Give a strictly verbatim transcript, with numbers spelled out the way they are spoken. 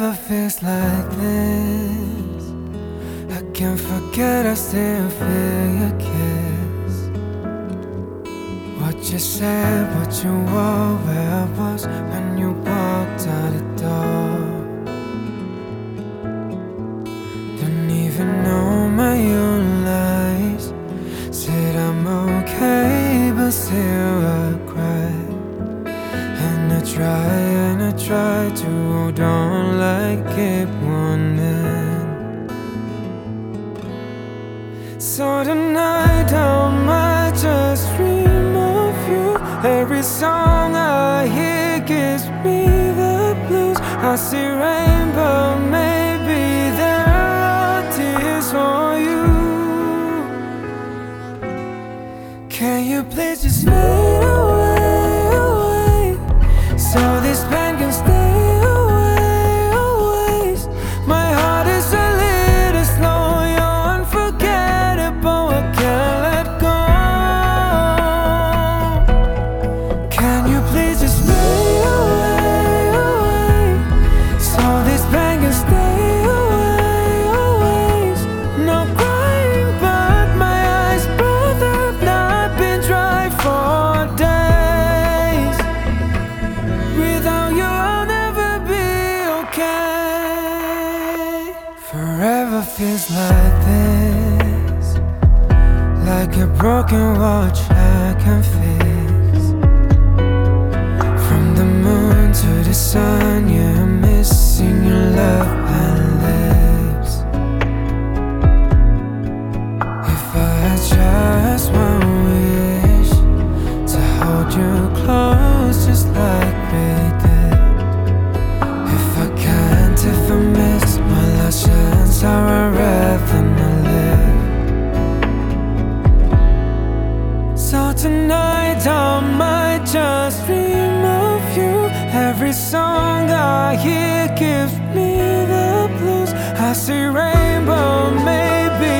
Forever feels like this. I can't forget, I still feel your kiss. What you said, what you wore, where I was when you walked out the door. Don't even know my own lies. Said I'm okay, but still I cry. And I try, and I try to hold on like it won't end. So tonight I might just dream of you. Every song I hear gives me the blues. I see rainbow, maybe there are tears for you. Can you please just fade away, away, so this pain can stay away, always. My heart is a little slow, you're unforgettable, I can't let go. Can you please just fade away, away, so this pain can stay away, always. No crying, but my eyes both have not been dry for days. Without you I'll never be okay. Forever feels like this, like a broken watch I can fix. From the moon to the sun, yeah, I'm missing your love and lips. If I had just one wish, to hold you close just like we did. If I can't, if I miss my last chance, how I'd rather not live. So tonight I might just dream of you. Every song I hear gives me the blues. I see rainbow, maybe